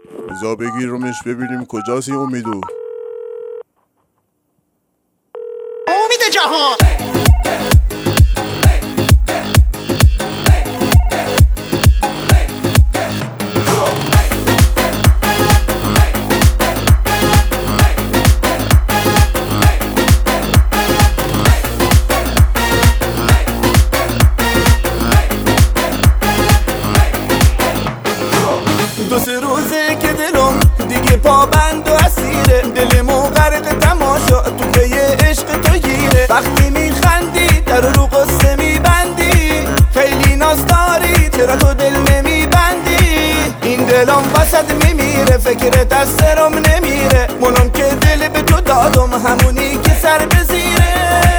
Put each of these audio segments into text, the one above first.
بذار بگیرمش ببینیم کجاست این امیدو. امید جهان دو سه روزه که دلم دیگه پابند و اسیره، دلمو غرق تماشا تو پی عشق تو گیره. وقتی میخندی در رو قصه میبندی، خیلی ناز داری چرا تو دل نمیبندی. این دلم وسط میمیره فکرت از سرم نمیره، منم که دل به تو دادم همونی که سر بزیره.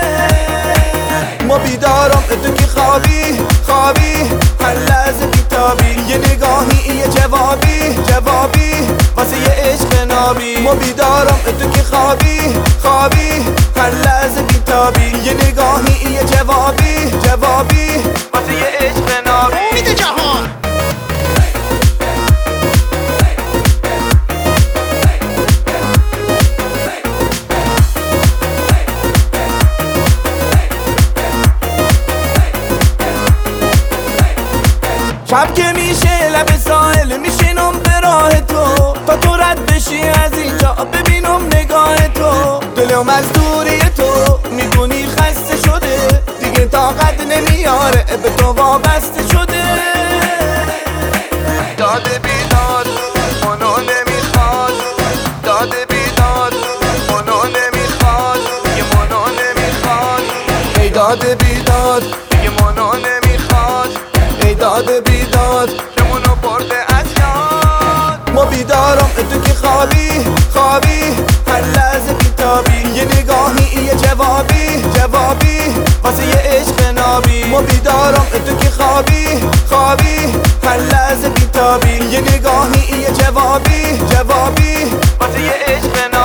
ما بیدارم تو که خوابی هر لحظه بیتابی، یه نگاهی یه جوابی واسه یه عشق نابی. ما بیدارم تو که خوابی هر لحظه بیتابی، یه نگاهی یه جوابی واسه یه عشق نابی. امید جهان شب که میشه لب ساحل میشینم به راه تو، تا تو رد بشی از اینجا ببینم نگاه تو. دلم از دوری تو میدونی خسته شده، دیگه طاقت نمیاره به تو وابسته شده. داده بیداد منو نمیخواد، داده بیداد منو نمیخواد، یه منو نمیخواد. ای داده بیداد دیگه منو نمیخواد، ای داده بیداد که منو برده از یاد. ما بیدارم تو که خوابی هر لحظه بیتابی، یه نگاهی یه جوابی واسه یه عشق نابی. ما بیدارم تو که خوابی هر لحظه بیتابی، یه نگاهی یه جوابی واسه یه عشق نابی.